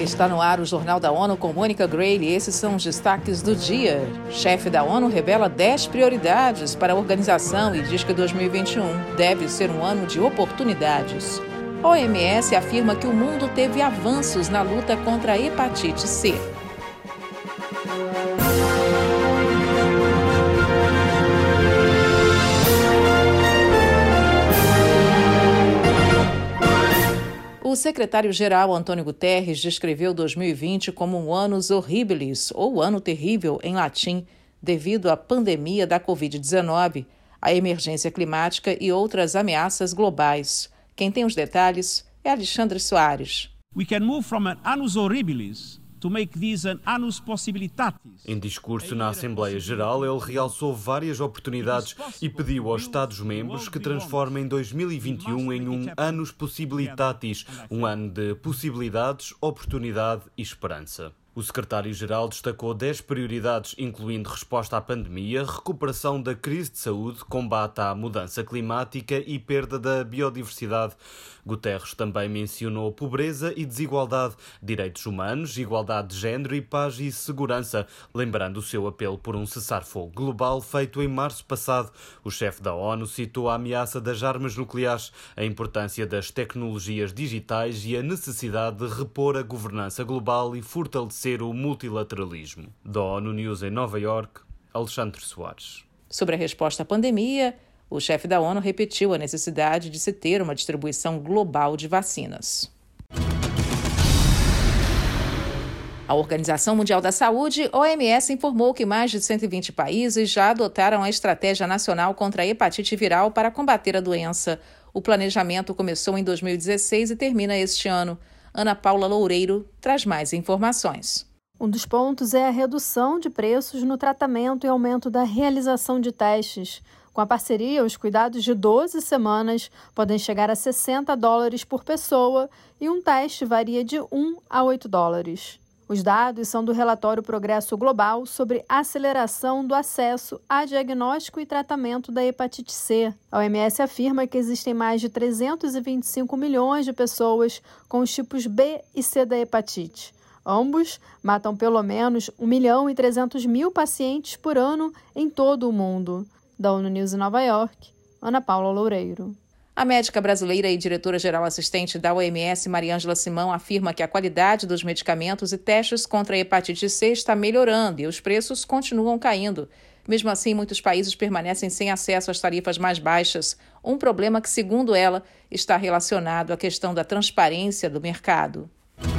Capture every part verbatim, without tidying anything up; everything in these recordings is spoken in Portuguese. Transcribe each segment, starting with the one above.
Está no ar o Jornal da ONU com Mônica Grayle. Esses são os destaques do dia. Chefe da ONU revela dez prioridades para a organização e diz que dois mil e vinte e um deve ser um ano de oportunidades. A O M S afirma que o mundo teve avanços na luta contra a hepatite C. O secretário-geral Antônio Guterres descreveu dois mil e vinte como um annus horribilis, ou ano terrível em latim, devido à pandemia da covid dezenove, à emergência climática e outras ameaças globais. Quem tem os detalhes é Alexandre Soares. We can move from an annus horribilis to make this an annus possibilitatis. Em discurso na Assembleia Geral, ele realçou várias oportunidades e pediu aos Estados-membros que transformem dois mil e vinte e um em um annus possibilitatis, um ano de possibilidades, oportunidade e esperança. O secretário-geral destacou dez prioridades, incluindo resposta à pandemia, recuperação da crise de saúde, combate à mudança climática e perda da biodiversidade. Guterres também mencionou pobreza e desigualdade, direitos humanos, igualdade de género e paz e segurança, lembrando o seu apelo por um cessar-fogo global feito em março passado. O chefe da ONU citou a ameaça das armas nucleares, a importância das tecnologias digitais e a necessidade de repor a governança global e fortalecer o multilateralismo. Da ONU News em Nova Iorque, Alexandre Soares. Sobre a resposta à pandemia, o chefe da ONU repetiu a necessidade de se ter uma distribuição global de vacinas. A Organização Mundial da Saúde, O M S, informou que mais de cento e vinte países já adotaram a Estratégia Nacional contra a Hepatite Viral para combater a doença. O planejamento começou em dois mil e dezesseis e termina este ano. Ana Paula Loureiro traz mais informações. Um dos pontos é a redução de preços no tratamento e aumento da realização de testes. Com a parceria, os cuidados de doze semanas podem chegar a sessenta dólares por pessoa e um teste varia de um a oito dólares. Os dados são do relatório Progresso Global sobre aceleração do acesso a diagnóstico e tratamento da hepatite C. A O M S afirma que existem mais de trezentos e vinte e cinco milhões de pessoas com os tipos B e C da hepatite. Ambos matam pelo menos um milhão e trezentos mil pacientes por ano em todo o mundo. Da ONU News em Nova Iorque, Ana Paula Loureiro. A médica brasileira e diretora-geral assistente da O M S, Mariângela Simão, afirma que a qualidade dos medicamentos e testes contra a hepatite C está melhorando e os preços continuam caindo. Mesmo assim, muitos países permanecem sem acesso às tarifas mais baixas, um problema que, segundo ela, está relacionado à questão da transparência do mercado.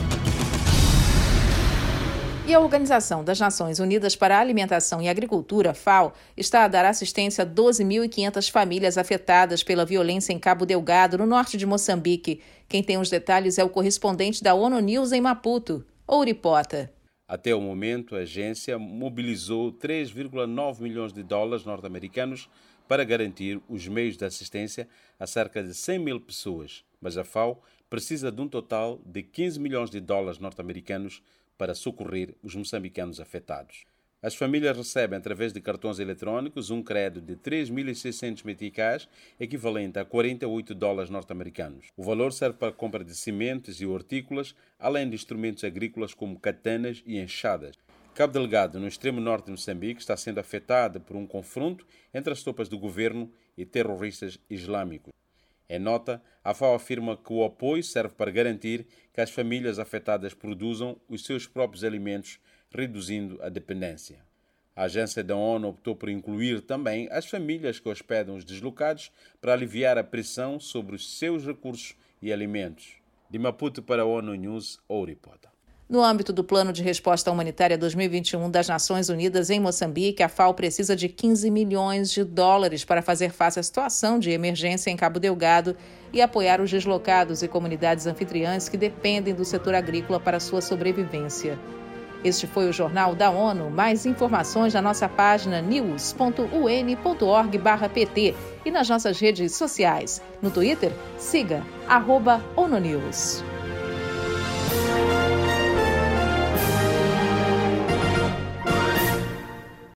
E a Organização das Nações Unidas para a Alimentação e Agricultura, FAO, está a dar assistência a doze mil e quinhentas famílias afetadas pela violência em Cabo Delgado, no norte de Moçambique. Quem tem os detalhes é o correspondente da ONU News em Maputo, Ouripota. Até o momento, a agência mobilizou três vírgula nove milhões de dólares norte-americanos para garantir os meios de assistência a cerca de cem mil pessoas, mas a FAO precisa de um total de quinze milhões de dólares norte-americanos para socorrer os moçambicanos afetados. As famílias recebem, através de cartões eletrônicos, um crédito de três mil e seiscentos meticais, equivalente a quarenta e oito dólares norte-americanos. O valor serve para a compra de sementes e hortícolas, além de instrumentos agrícolas como katanas e enxadas. Cabo Delgado, no extremo norte de Moçambique, está sendo afetada por um confronto entre as tropas do governo e terroristas islâmicos. Em nota, a FAO afirma que o apoio serve para garantir que as famílias afetadas produzam os seus próprios alimentos, reduzindo a dependência. A agência da ONU optou por incluir também as famílias que hospedam os deslocados para aliviar a pressão sobre os seus recursos e alimentos. De Maputo para a ONU News, Ouripota. No âmbito do Plano de Resposta Humanitária dois mil e vinte e um das Nações Unidas em Moçambique, a FAO precisa de quinze milhões de dólares para fazer face à situação de emergência em Cabo Delgado e apoiar os deslocados e comunidades anfitriãs que dependem do setor agrícola para sua sobrevivência. Este foi o Jornal da ONU. Mais informações na nossa página news ponto u n ponto org barra p t e nas nossas redes sociais. No Twitter, siga arroba ONUNews.